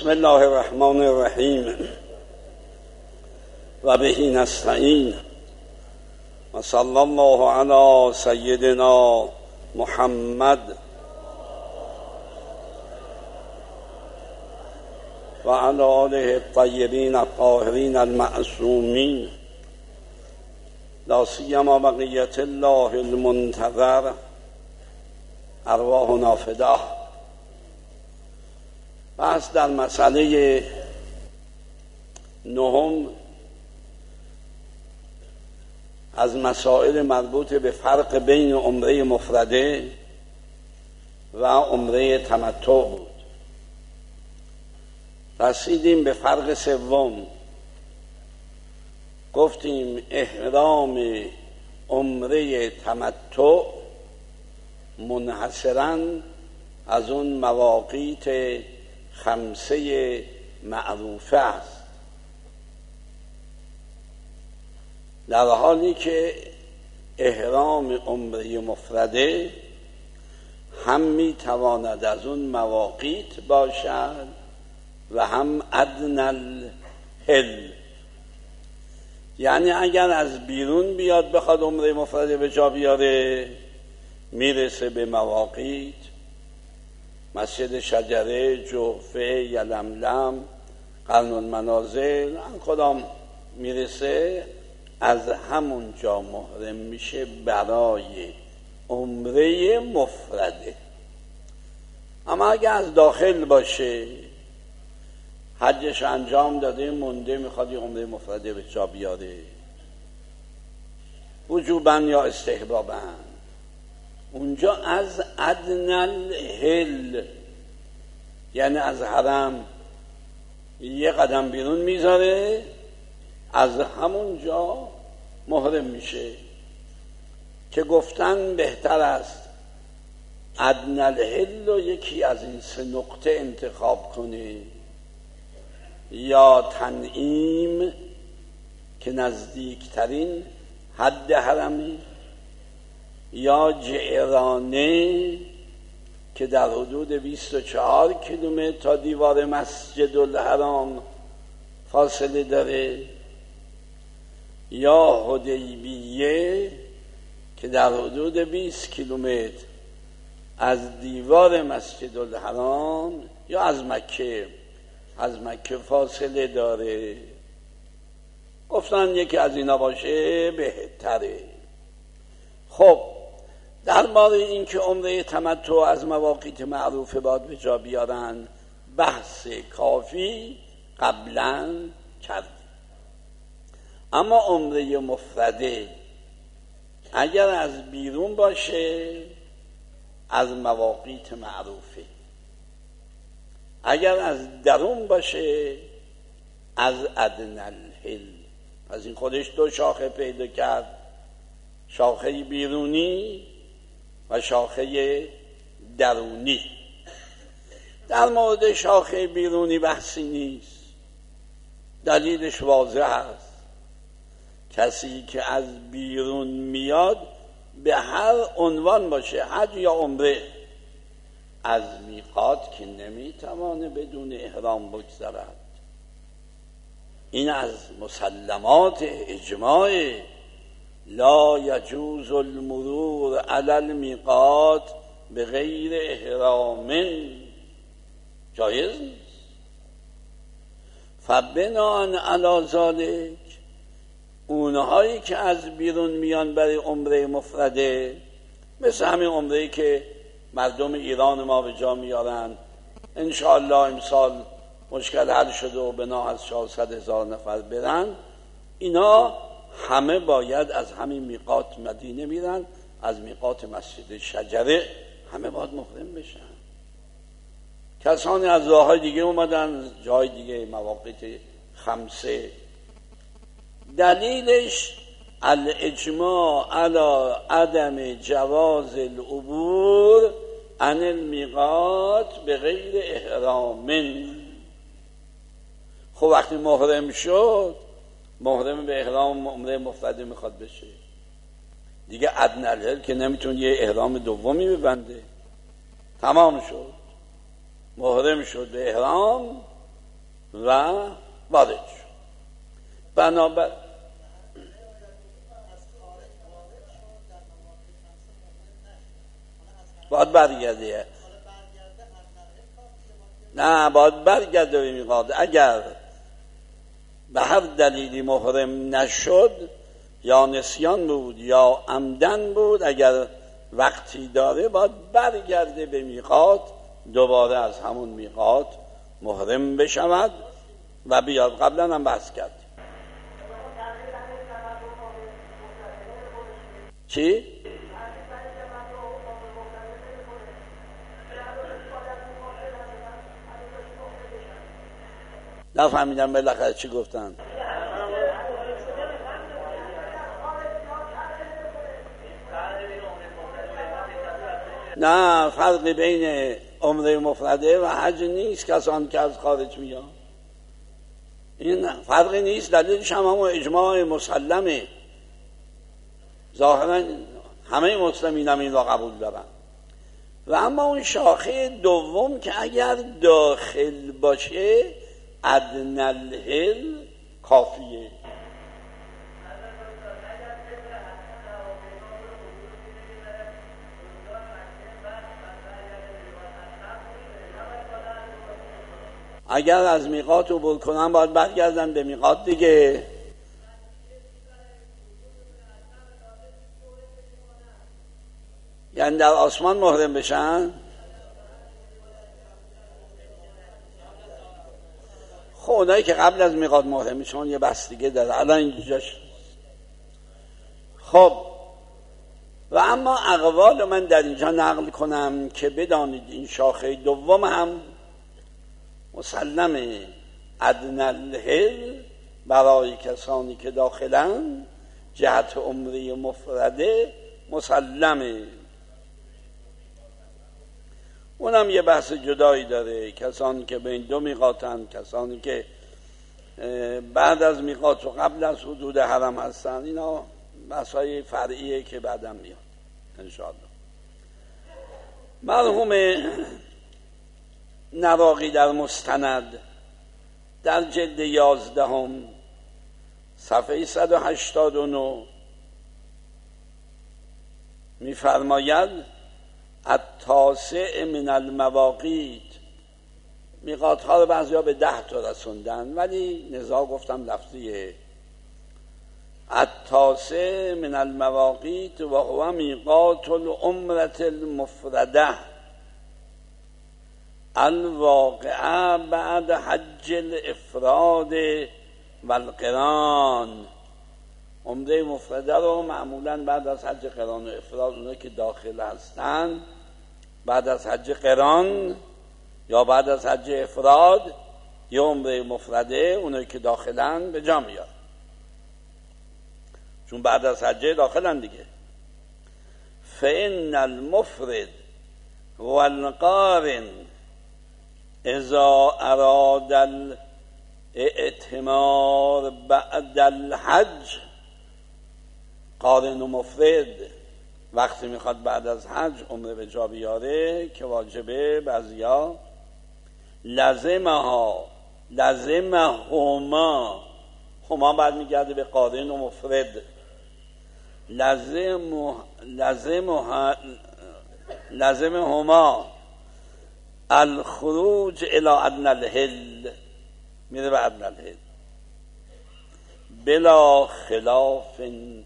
بسم الله الرحمن الرحیم و به نستعین و صلی الله علی سیدنا محمد و علی آله الطیبین الطاهرین المعصومین لا سیما بقیة الله المنتظر ارواحنا فداه. بحث در مسئله نهم از مسائل مربوط به فرق بین عمره مفرده و عمره تمتع بود. رسیدیم به فرق سوم، گفتیم احرام عمره تمتع منحصراً از اون مواقیت خمسه معروفه است، در حالی که احرام عمره مفرده هم می تواند از اون مواقیت باشد و هم ادنی الحل، یعنی اگر از بیرون بیاد بخواد عمره مفرده به جا بیاره میرسه به مواقیت مسجد شجره، جحفه، یلملم، قرن المنازل، کدام میرسه از همون جا محرم میشه برای عمره مفرده. اما اگه از داخل باشه حجش انجام داده مونده میخواد یه عمره مفرده به جا بیاره، وجوباً یا استحباباً، اونجا از ادنی الحل یعنی از حرم یه قدم بیرون میذاره، از همونجا محرم میشه که گفتن بهتر است ادنی الحل رو یکی از این سه نقطه انتخاب کنه، یا تنعیم که نزدیکترین حد حرمی، یا جعرانه که در حدود 24 کیلومتر تا دیوار مسجد الحرام فاصله داره، یا حدیبیه که در حدود 20 کیلومتر از دیوار مسجد الحرام یا از مکه فاصله داره. گفتن یکی از اینا باشه بهتره. خب در مورد این که عمره تمتع از مواقیت معروفه باید به جا بیارن بحث کافی قبلا کردیم. اما عمره مفرده اگر از بیرون باشه از مواقیت معروفه، اگر از درون باشه از ادنی الحل. پس این خودش دو شاخه پیدا کرد، شاخه بیرونی و شاخه درونی. در مورد شاخه بیرونی بحثی نیست، دلیلش واضح است. کسی که از بیرون میاد به هر عنوان باشه، حج یا عمره، از میقات که نمیتوانه بدون احرام بگذرد. این از مسلمات اجماع، لا یجوز المرور علی المیقات بغیر احرام، جایز نیست. فبناء علی ذلک اونهایی که از بیرون میان برای عمره مفرده، مثل همین عمره که مردم ایران ما به جا میارن، انشاءالله امسال مشکل حل شده و بنا از 400,000 نفر برن، اینا همه باید از همین میقات مدینه میرن، از میقات مسجد شجره همه باید محرم بشن. کسانی از راههای دیگه اومدن، جای دیگه، مواقیت خمسه. دلیلش الاجماع علی عدم جواز العبور عن المیقات بغیر احرام. خب وقتی محرم شد، محرم به احرام عمره مفرده میخواد بشه دیگه، ادنی الحل که نمیتون یه احرام دومی ببنده، تمام شد، محرم شد به احرام، و وارد شد. بنابر باید برگرده، نه باید برگرده به میقات. اگر به هر دلیلی محرم نشد، یا نسیان بود یا عمدن بود، اگر وقتی داره باید برگرده به میقات، دوباره از همون میقات محرم بشود و بیاد. قبلا هم بحث کردیم. چی؟ نفهمیدم بالاخره چی گفتن. نه، فرقی بین عمره مفرده و حج نیست. کسان که از خارج میان، این فرقی نیست. دلیلش هم همون اجماع مسلمه. ظاهرا همه مسلمین هم این را قبول دارن. و اما اون شاخه دوم که اگر داخل باشه، ادنی الحل کافیه. اگر از میقات عبور کنن باید برگردن به میقات دیگه. یعنی در آسمان محرم بشن. خب اونایی که قبل از میقات محرم میشن یه بحث دیگه داره، الان اینجاش. خب و اما اقوال من در اینجا نقل کنم که بدانید این شاخه دوم هم مسلمه. ادنی الحل برای کسانی که داخلن، جهت عمره مفرده مسلمه. اونم یه بحث جدایی داره. کسانی که بین دو میقاتن، کسانی که بعد از میقات و قبل از حدود حرم هستن، اینا بحثای فرعیه که بعدم میاد انشاءالله. مرحوم نواقی در مستند در جلد 11 صفحه 189 می‌فرماید التاسع من المواقیت. میقات ها رو بعضی ها به 10 تا رسوندن، ولی نزاع گفتم لفظیه. التاسع من المواقیت و هو میقات العمرة المفرده الواقعه بعد حج الافراد و القران. عمره مفرده رو معمولا بعد از حج قران و افراد، اونایی که داخل هستن بعد از حج قران یا بعد از حج افراد یا عمره مفرده، اونایی که داخلن به جا میاد، چون بعد از حج داخلن دیگه. فإن المفرد والقارن اذا اراد الاعتمار بعد الحج، قارن و مفرد وقتی میخواد بعد از حج عمره به جا بیاره که واجبه، بعضیا لازمها هما بعد میگرده به قارن و مفرد. لازمهما الخروج الى ادنی الحل، میره به ادنی الحل بلا خلاف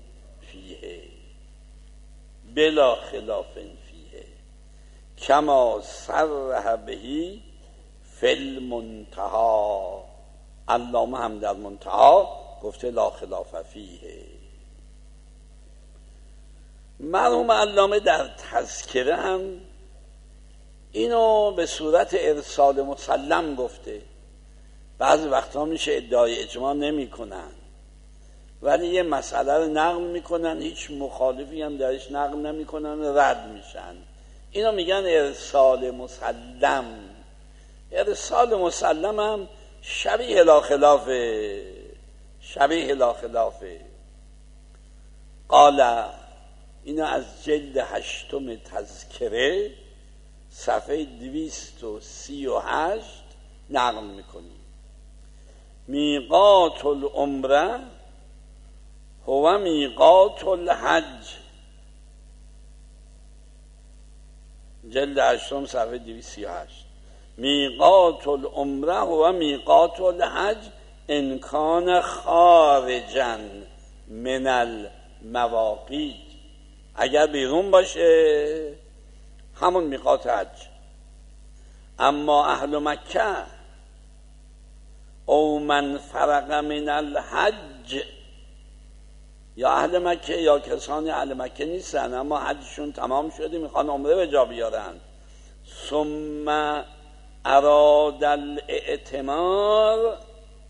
فیه کما صرح بهی فی المنتهی. علامه هم در منتهی گفته لا خلاف فیه. مرحوم علامه در تذکره هم اینو به صورت ارسال مسلم گفته. بعضی وقتا میشه ادعای اجماع نمی کنن، ولی یه مسئله رو نقل میکنن، هیچ مخالفی هم درش نقل نمی کنن، رد میشن. اینو میگن ارسال مسلم. ارسال مسلم هم شبیه لا خلافه. قال، اینو از جلد 8 تذکره صفحه 238 نقل میکنیم. میقات العمره هو میقات الحج، جلد 8 صفحه 238. میقات العمره هو میقات الحج ان کان خارجا من المواقیت، اگر بیرون باشه همون میقات حج. اما اهل مکه او من فرق من الحج، یا اهل مکه یا کسانی اهل مکه نیستن اما حجشون تمام شده میخوان عمره به جا بیارن، ثم اراد الاعتمار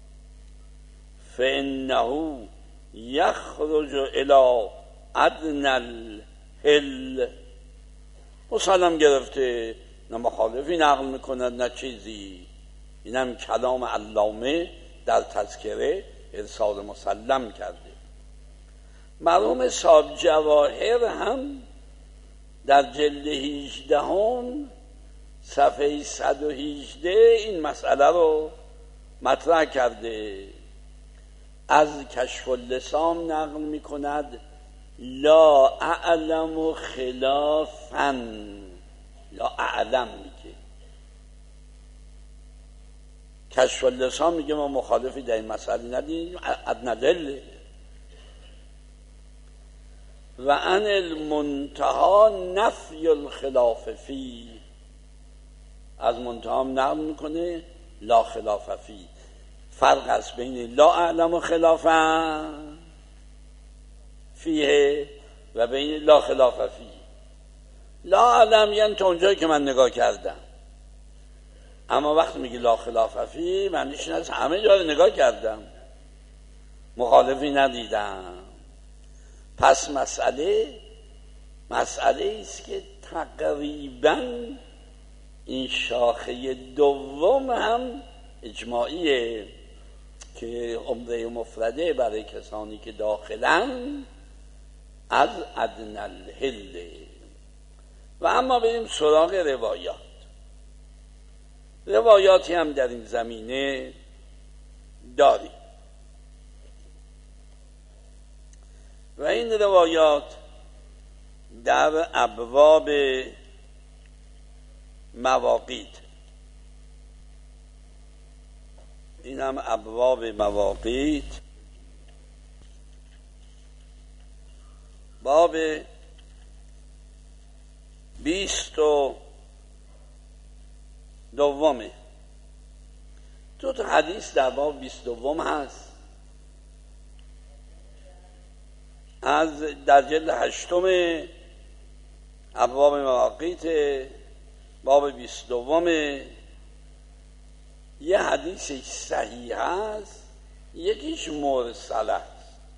فانه یخرج الی ادنی الحل. مسلم گرفته، نه مخالفی نقل میکند نه چیزی، اینم کلام علامه در تذکره ارسال مسلم کرده. مرحوم صاحب جواهر هم در جلد 18 صفحه 118 این مسئله رو مطرح کرده. از کشف اللسان نقل میکند لا اعلم خلافا، لا اعلم میگه، کشف اللسان میگه ما مخالفی در این مسئله ندیم، ادنی و ان المنتهى نفی الخلاف فی، از منتهى نقل میکنه لا خلاف فی. فرق است بین لا اعلم خلافا فیه و بین لا خلاف فی. لا اعلم یعنی تا اونجایی که من نگاه کردم، اما وقتی میگی لا خلاف فی معنیش اینه همه جا رو نگاه کردم مخالفی ندیدم. پس مسئله است که تقریبا این شاخه دوم هم اجماعیه که عمره مفرده برای کسانی که داخلن از ادنی الحل. و اما بریم سراغ روایاتی هم در این زمینه داریم و این روایات در ابواب مواقیت، این هم ابواب مواقیت، باب 22 تو حدیث در باب 22 هست، از در جلد 8 ابواب مواقیت باب 22 یه حدیث صحیح هست، یکیش مرسل است.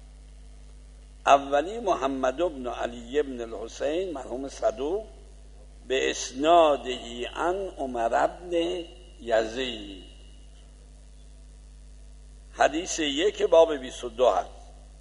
اولی محمد بن علی بن الحسین مرحوم صدوق به اسنادهی عن عمر بن یزید، حدیث 1 باب 22 هست.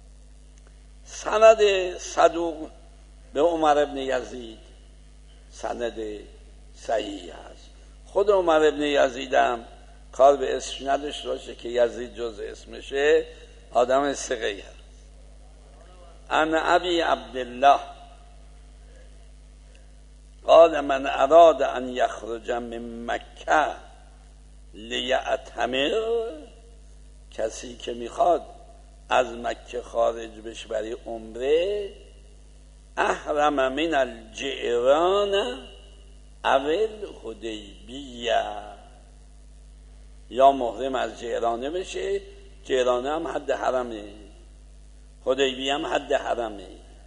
سند صدوق به عمر بن یزید سند صحیح هست. خود عمر بن یزیدم کار به اسمش نداشته باشه که یزید جز اسمشه، آدم ثقه‌ای هست. ان ابی عبدالله قال من اراد ان یخرج من مکه لیعتمر، کسی که میخواد از مکه خارج بشه برای عمره، احرم من الجعران او الحدیبیه، یا محرم از جعرانه بشه، جعرانه هم حد حرمه، حدیبیه هم حد حرمه.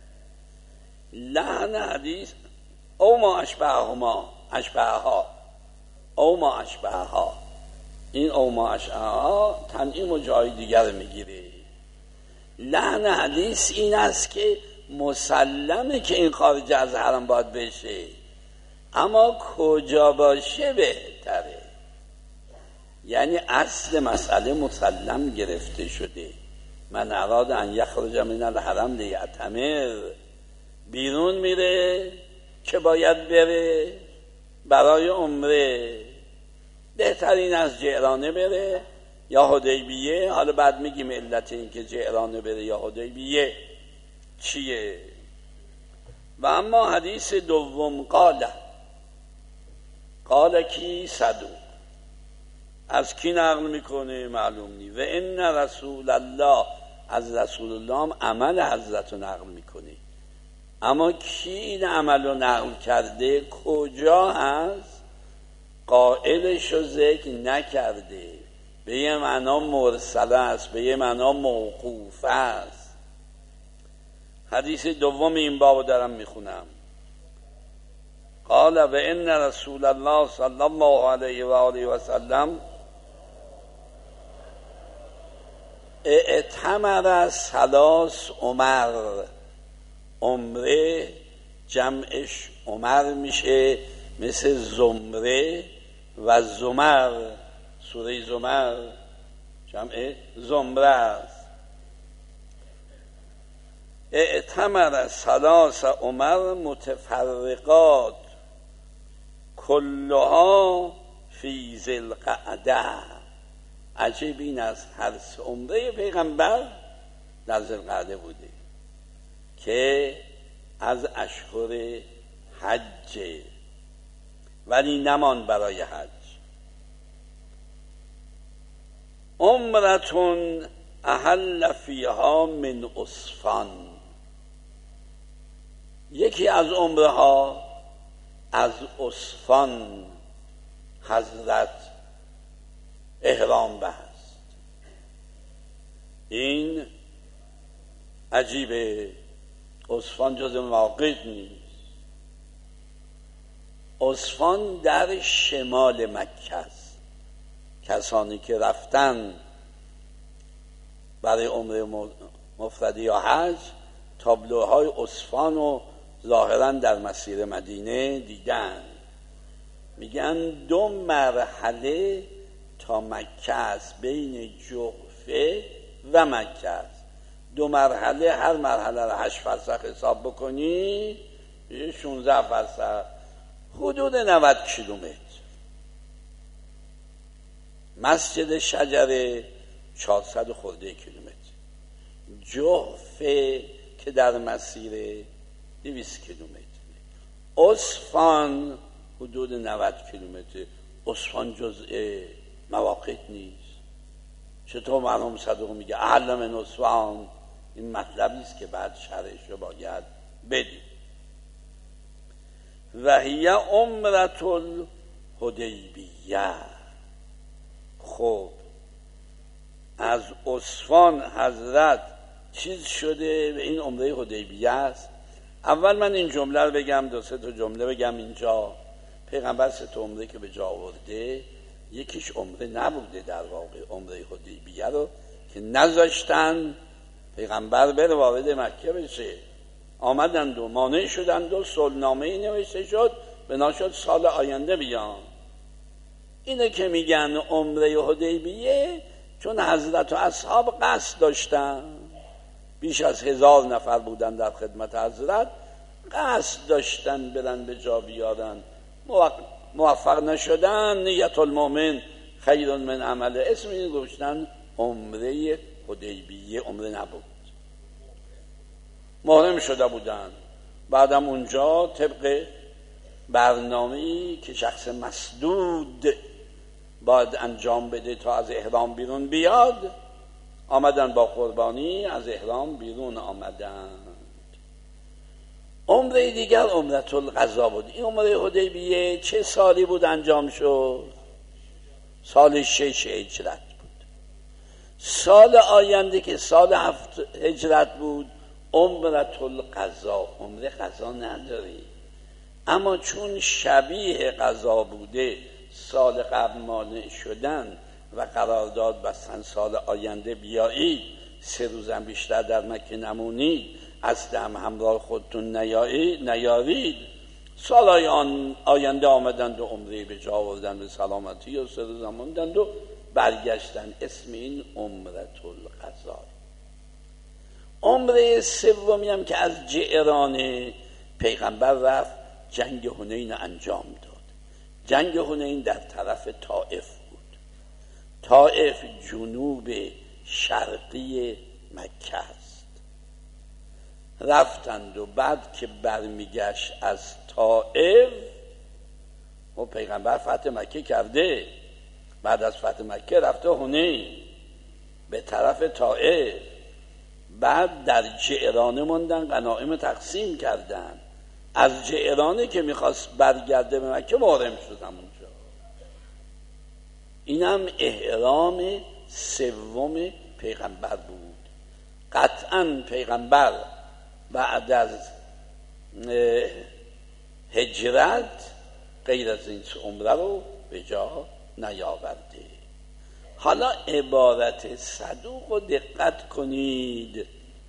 لحن حدیث او ما اشبهها او ما اشبهها، این او ما اشبهها تنعیم و جای دیگر میگیره. لحن حدیث این است که مسلمه که این خارج از حرم باید بشه، اما کجا باشه بهتره. یعنی اصل مسئله مسلم گرفته شده، من اراد ان یخرج من الحرم لیعتمر، بیرون میره که باید بره برای عمره، بهترین از جعرانه بره یا حدیبیه. حالا بعد میگیم علت این که جعرانه بره یا حدیبیه چیه. و اما حدیث دوم، قال کی؟ صدوق. از کی نقل میکنه معلوم نی. و ان رسول الله، از رسول الله هم عمل حضرت رو نقل میکنه. اما کی این عمل رو نقل کرده؟ کجا هست؟ قائلش رو ذکر نکرده. به یه معنا مرسله است، به یه معنا موقوفه است. حدیث دوم این باب دارم میخونم. قال و ان رسول الله صلی الله علیه و آله و سلم اعتمر ثلاث عمر. عمره جمعش عمر میشه، مثل زمره و زمر. سوره زمر جمع زمره است. اعتمر ثلاث عمر متفرقات کلها فی ذی القعده. عجیب این است، هر عمره پیغمبر در ذی القعده بوده که از اشهر حج، ولی نمان برای حج. عمرتون احل فیها من عسفان. یکی از عمره ها از عسفان حضرت احرام بست. این عجیبه. عسفان جز مواقیت نیست. عسفان در شمال مکه است. کسانی که رفتن برای عمره مفرده یا حج تابلوهای عسفان رو ظاهرا در مسیر مدینه دیدن. میگن 2 مرحله تا مکه است، بین جحفه و مکه است. 2 مرحله، هر مرحله رو 8 فرسخ حساب بکنی 16 فرسخ، حدود 90 کیلومتر. مسجد شجره 400 خورده کیلومتر. جحفه که در مسیر 200 کیلومتر. عسفان حدود 90 کیلومتر. عسفان جزء مواقیت نیست. چطور مرحوم صدوق میگه احل من عسفان؟ این مطلبی است که بعد شرحش رو باید بدیم. و هی عمرة الحدیبیه. خب از عسفان حضرت چیز شده به این عمره حدیبیه است. اول من این جمله رو بگم، 2-3 تا جمله بگم اینجا. پیغمبر 3 تا عمره که به جا آورده، یکیش عمره نبوده در واقع. عمره حدیبیه رو که نذاشتن پیغمبر بره وارد مکه بشه، آمدند و مانع شدند و صلحنامه‌ای نوشته شد بنا شد سال آینده بیان. اینه که میگن عمره حدیبیه، چون حضرت و اصحاب قصد داشتن، بیش از 1000 نفر بودن در خدمت حضرت، قصد داشتن برن به جا بیارن، موفق نشدن. نیت المؤمن خیر من عمله، اسم این گذاشتن عمره حدیبیه. عمره نبود، محرم شده بودن. بعدم اونجا طبق برنامه‌ای که شخص مسدود باید انجام بده تا از احرام بیرون بیاد، آمدن با قربانی از احرام بیرون آمدند. عمره دیگر عمرة القضا بود. این عمره حدیبیه چه سالی بود انجام شد؟ سال 6 هجرت بود. سال آینده که سال 7 هجرت بود عمرة القضا. عمره قضا نداری، اما چون شبیه قضا بوده سال قبل مانع شدن و قرارداد بستن سال آینده بیایید، 3 روزم بیشتر در مکه نمونید، اصل هم همراه خودتون نیارید. سال آینده آمدند و عمره به جا آوردند به سلامتی و 3 روز ماندند و برگشتن. اسم این عمرة القضا. عمره سومی هم که از جعرانه پیغمبر رفت جنگ حنین انجام داد. جنگ حنین در طرف طائف بود. طائف جنوب شرقی مکه است. رفتند و بعد که برمیگشت از طائف، و پیغمبر فتح مکه کرده، بعد از فتح مکه رفته حنین به طرف طائف، بعد در جعرانه موندن، غنایم تقسیم کردن. از جعرانه که میخواست برگرده به مکه محرم شد همونجا. اینم احرام سوم پیغمبر بود. قطعا پیغمبر بعد از هجرت غیر از این عمره رو به جا نیاورده. حالا عبارت صدوق رو دقت کنید.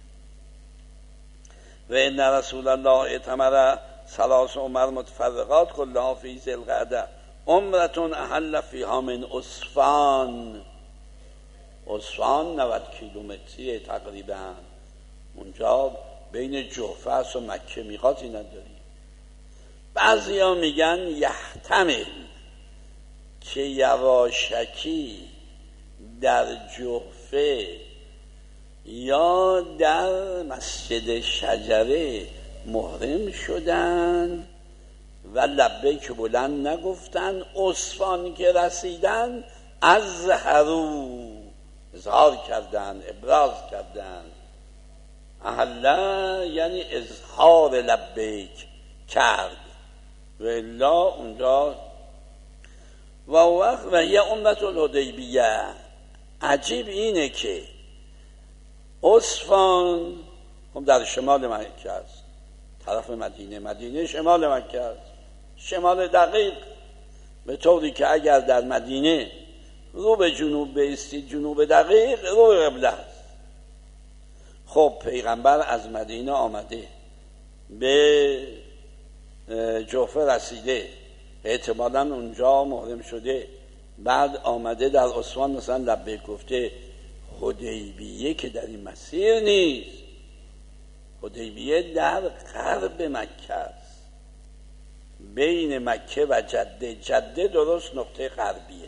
و ان رسول الله اتمر ثلاث عمر متفرقات کلها فی ذی القعده عمرة احل فیها من عسفان. عسفان 90 کیلومتری تقریبا، اونجا بین جحفه است و مکه، میقاتی نداری. بعضیا میگن یحتمل که یواشکی در جحفه یا در مسجد شجره محرم شدن و لبیک بلند نگفتن. عسفان که رسیدن اظهار کردن، ابراز کردن. احله یعنی اظهار لبیک کرد، و الا اونجا و وقت و یه عمرة الحدیبیه. عجیب اینه که عسفان هم در شمال مکه است، طرف مدینه شمال مکه است، شمال دقیق، به طوری که اگر در مدینه رو به جنوب بایستید، جنوب دقیق رو به قبله است. خب پیغمبر از مدینه آمده، به جحفه رسیده، احتمالاً اونجا محرم شده، بعد آمده در عسفان مثلا لبیک گفته. حدیبیه که در این مسیر نیست، حدیبیه در غرب مکه است، بین مکه و جده درست نقطه غربیه،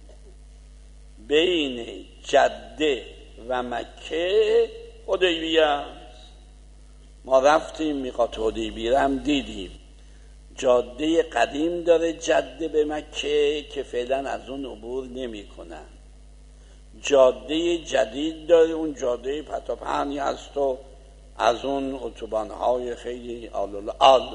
بین جده و مکه حدیبیه است. ما رفتیم میقات حدیبیه هم دیدیم، جاده قدیم داره جده به مکه که فعلا از اون عبور نمی کنن. جاده جدید داره، اون جاده پتاپهنی هست و از اون اتوبان‌های خیلی آل.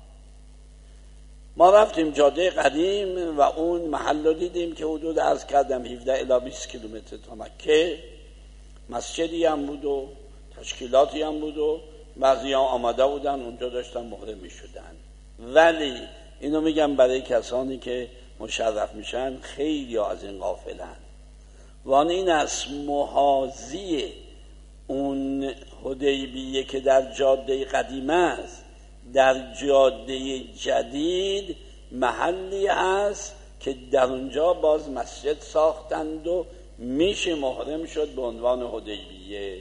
ما رفتیم جاده قدیم و اون محل رو دیدیم که حدود عرض کردم 17 الی 20 کیلومتر تا مکه. مسجدی هم بود و تشکیلاتی هم بود و بعضی ها آمده بودن اونجا داشتن محرم می شدن. ولی اینو میگم برای کسانی که مشرف میشن، خیلی ها از این غافلن. وان این از محاذی اون حدیبیه که در جاده قدیم است، در جاده جدید محلی هست که در اونجا باز مسجد ساختند و میشه محرم شد به عنوان حدیبیه.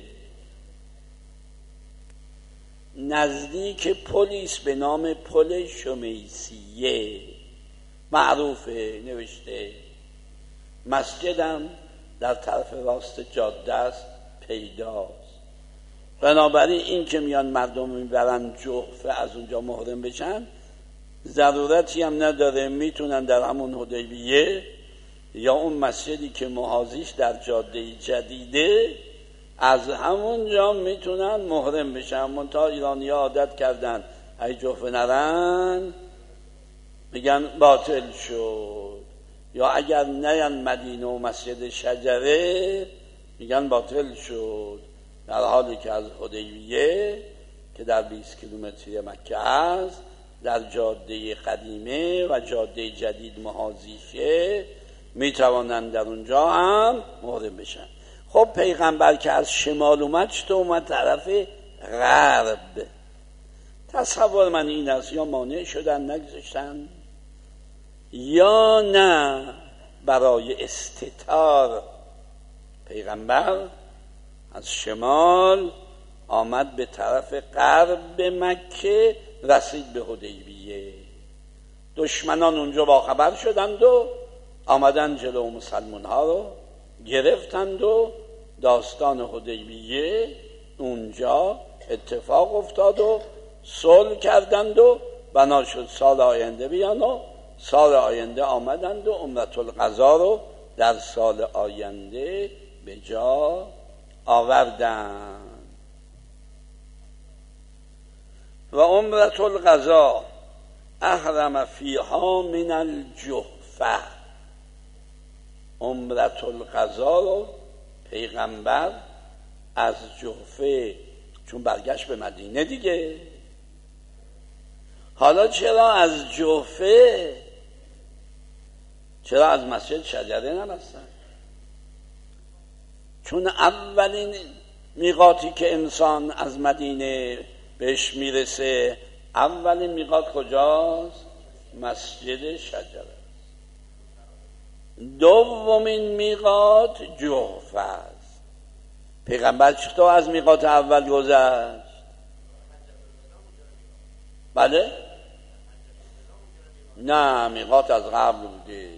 نزدیک پلیس به نام پل شمیسیه معروفه، نوشته. مسجدم در طرف راست جاده است، پیداست. بنابراین این که میان مردم میبرن جحفه از اونجا محرم بشن ضرورتی هم نداره، میتونن در همون حدیبیه یا اون مسجدی که محاذیش در جاده جدیده از همونجا میتونن محرم بشن. منتها ایرانی ها عادت کردن ای جحفه نرن میگن باطل شد، یا اگر نیان مدینه و مسجد شجره میگن باطل شد، در حالی که از حدیبیه که در 20 کیلومتری مکه است، در جاده قدیمه و جاده جدید محاذیشه، میتوانند در اونجا هم محرم بشن. خب پیغمبر که از شمال اومد چطور اومد طرف غرب؟ تصور من این است یا مانع شدن نگذاشتن یا نه برای استتار پیغمبر از شمال آمد به طرف غرب مکه، رسید به حدیبیه. دشمنان اونجا باخبر شدند و آمدن جلو مسلمان ها رو گرفتند و داستان حدیبیه اونجا اتفاق افتاد و صلح کردند و بنا شد سال آینده بیان و سال آینده آمدند و عمرة القضا رو در سال آینده به جا آوردند. و عمرة القضا احرم فیها من الجحفه. عمرة القضا رو پیغمبر از جحفه، چون برگشت به مدینه دیگه، حالا چرا از جحفه؟ چرا از مسجد شجره نبستن؟ چون اولین میقاتی که انسان از مدینه بهش میرسه، اولین میقات کجاست؟ مسجد شجره. دومین میقات جحفه است. پیغمبر چطور از میقات اول گذشت؟ بله؟ نه، میقات از قبل بوده.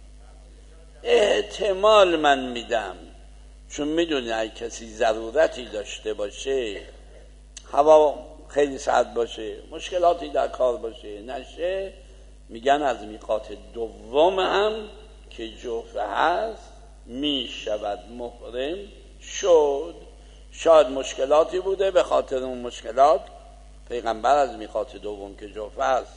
احتمال من میدم، چون میدونی اگه کسی ضرورتی داشته باشه، هوا خیلی سرد باشه، مشکلاتی در کار باشه نشه، میگن از میقات دوم هم که جحفه هست میشود محرم شد. شاید مشکلاتی بوده، به خاطر اون مشکلات پیغمبر از میقات دوم که جحفه است.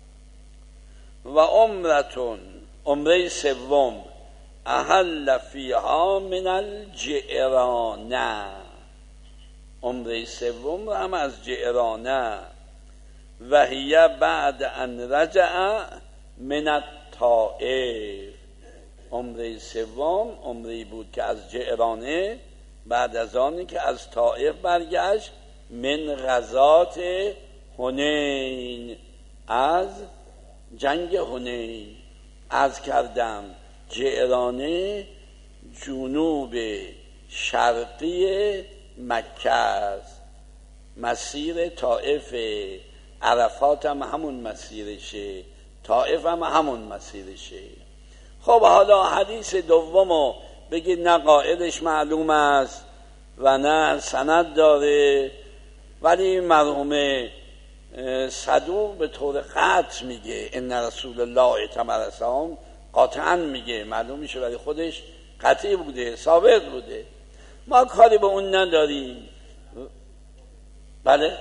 و عمره سوم احل فیها من الجعرانه. عمره سوم هم از جعرانه. و هی بعد ان رجع من الطائف. عمره سوم عمره بود که از جعرانه، بعد از آنی که از طائف برگشت، من غزات حنین، از جنگ حنین. عرض کردم جعرانه جنوب شرقی مکه است، مسیر طائف. عرفات هم همون مسیرشه، طائف هم همون مسیرشه. خب حالا حدیث دومو بگید نه قائلش معلوم است و نه سند داره، ولی مرحوم صدوق به طور قطع میگه ان رسول الله اتمر سام، قاطعا میگه، معلوم میشه ولی خودش قطعی بوده، ثابت بوده، ما کاری به اون نداریم. بله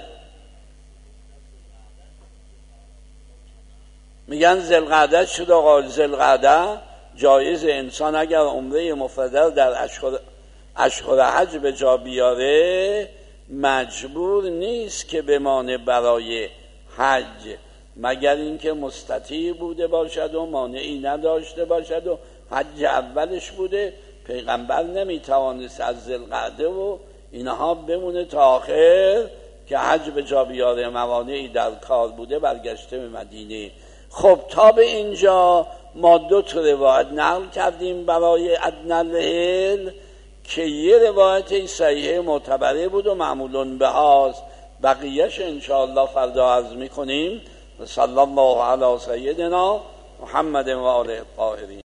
میگن ذوالقعده شد. آقا ذوالقعده جایز انسان اگر عمره مفرده در اشهر حج به جا بیاره، مجبور نیست که بمانه برای حج، مگر اینکه مستطیع بوده باشد و مانعی نداشته باشد و حج اولش بوده. پیغمبر نمیتوانست از ذوالقعده و اینها بمونه تا آخر که حج به جا بیاره، موانعی در کار بوده، برگشته به مدینه. خب تا به اینجا ما دو تا روایت نقل کردیم برای ادنی الحل که یه روایت صحیح معتبره بود و معمولون بهاست، بقیهش انشاءالله فردا عرض میکنیم. صلی الله علی سیدنا محمد و آله الطاهرین.